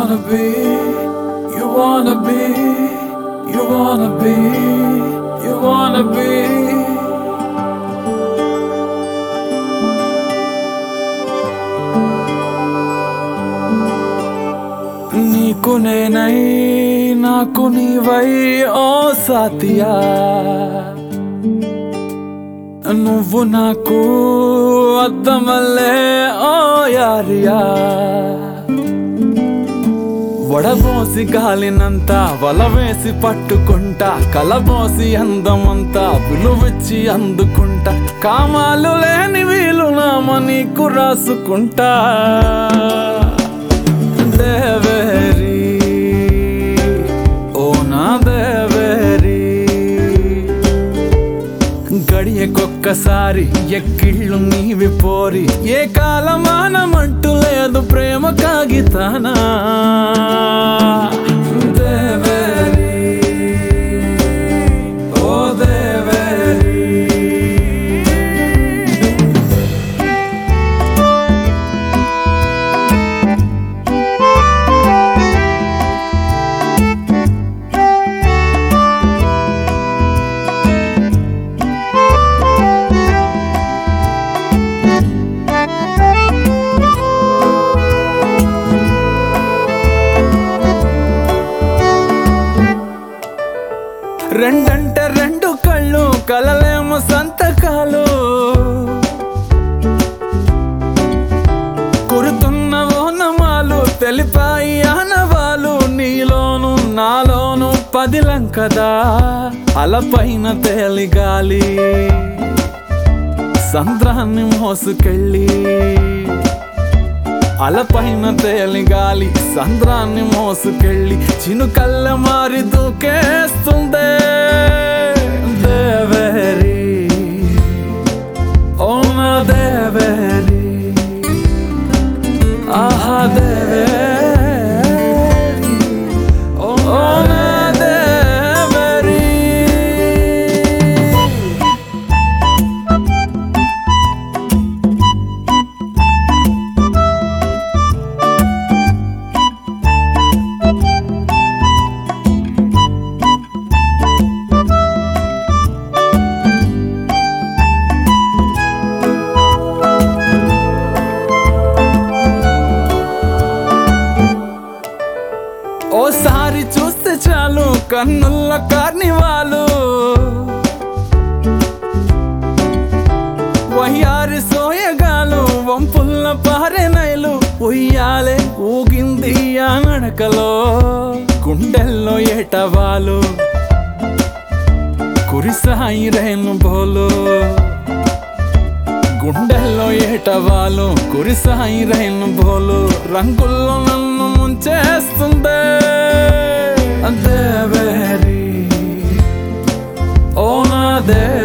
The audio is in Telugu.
wanna be, you wanna be, you wanna be, you wanna be. నీకు నేనై నాకు నీవై ఓ సాతియా, నువ్వు నాకు అద్దమల్లే ఓ యారియా. వడబోసి గాలినంతా వలవేసి పట్టుకుంటా, కలబోసి అందమంతా విలువిచ్చి అందుకుంటా. కామాలు లేని వీలునామా నీకు రాసుకుంటా. దేవేరి ఓ నా దేవేరి, గడియకొక్కసారి ఎక్కిళ్ళు నీవి పోరి. ఏ కాలమానమంటూ లేదు ప్రేమ కాగితానా. దేవేరి ఓ దేవేరి. రెండంటే రెండు కళ్ళు కలలేమో సంతకాలు, కురుతున్న ఓనమాలు తెలిపాయి ఆనవాలు. నీలోను నాలోను పదిలంకదా అలపైన తేలిగాలి, సంద్రాన్ని మోసుకెళ్ళి. అలపైన తేలిగాలి సంద్రాన్ని మోసుకెళ్ళి, చినుకల్ల మారి దూకేస్తుందే. దేవేరి ఓ నా దేవేరి, ఆహా దేవేరి ఓ నా దేవేరి. ఓసారి చూస్తే చాలు కన్నుల్ల కార్నివాలు, వయ్యారి సోయగాలు వంపుల్ల పారెనైలు. ఉయ్యాలే ఊగింది ఆ నడకలో, గుండెల్లో ఏటవాలు కురిసాయి రేణు బోలు. గుండెల్లో ఏటవాలు కురిసాయి రేణు బోలు, రంగుల్లో నన్ను ముంచేస్తుందే. దేవేరి ఓ నా దేవేరి.